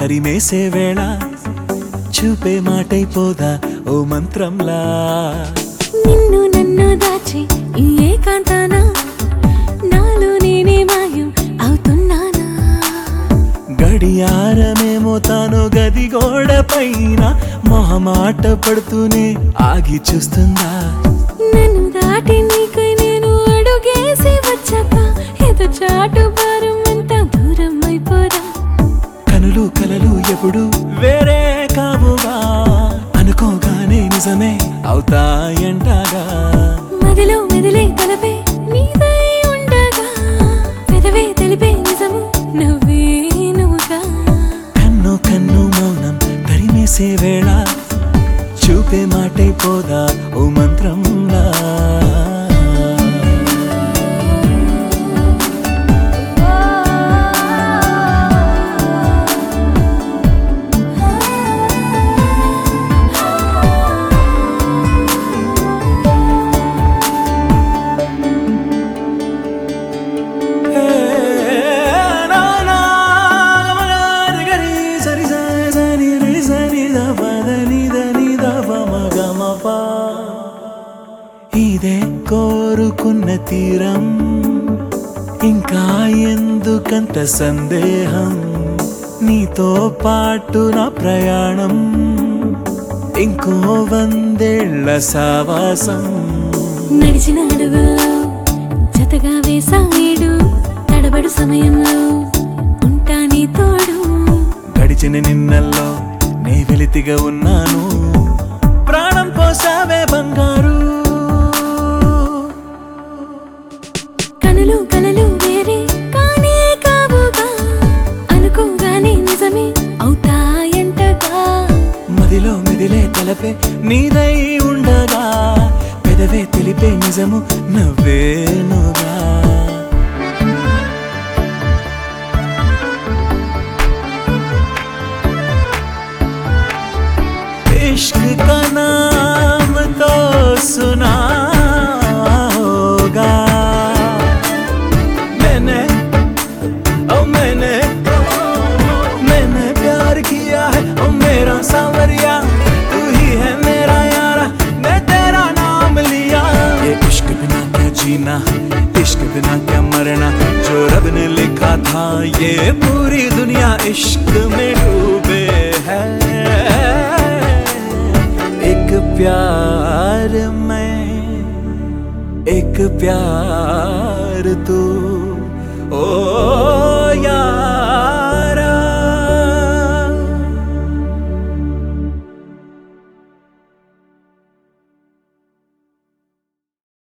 తరిమేసే వేళ చూపే మాటైపోదా ఓ మంత్రంలా నిన్ను నన్ను దాచి ఈ ఏకాంతాన నాలో నేనే మాయం అవుతున్నానా గడియారమేమో తాను గది గోడ పైన మొహమాట పడుతూనే ఆగి చూస్తుందా నన్ను దాటి నీకై నేను అడుగేసి వచ్చాక ఎదు చాటు భారం అంతా దూరం అయిపోదా కనులు కలలు ఎప్పుడు వేరే కావుగా అనుకోగానే నిజమే అవుతాయంటగా మదిలో మెదిలే తలపే నీదై ఉండగా పెదవే తెలిపే నిజము నవ్వేనుగా కన్ను కన్ను మౌనం తరిమేసే వేళ చూపే మాటైపోదా ఓ మంత్రంలా ఇదే కోరుకున్న తీరం ఇంకా ఎందుకంత సందేహం నీతో పాటు నా ప్రయాణం ఇంకో 100 ఏళ్ల సావాసం నడిచిన అడుగుల్లో జతగా వేసాడు తడబడు సమయంలో ఉంటా నీ తోడు గడిచిన నిన్నల్లో నే వెలితిగా ఉన్నాను ప్రాణం పోసావే బంగారు కనులు కలలు వేరే కానే కావుగా అనుకోగానే నిజమే అవుతాయంటగా మదిలో మెదిలే తలపే నీదై ఉండగా పెదవే తెలిపే నిజము నవ్వేనుగా इश्क का नाम तो सुना होगा मैंने प्यार किया है ओ मेरा सांवरिया तू ही है मेरा यारा मैं तेरा नाम लिया ये इश्क बिना क्या जीना इश्क बिना क्या मरना जो रब ने लिखा था ये पूरी दुनिया इश्क में डूबे है एक प्यार मैं एक प्यार तू ओ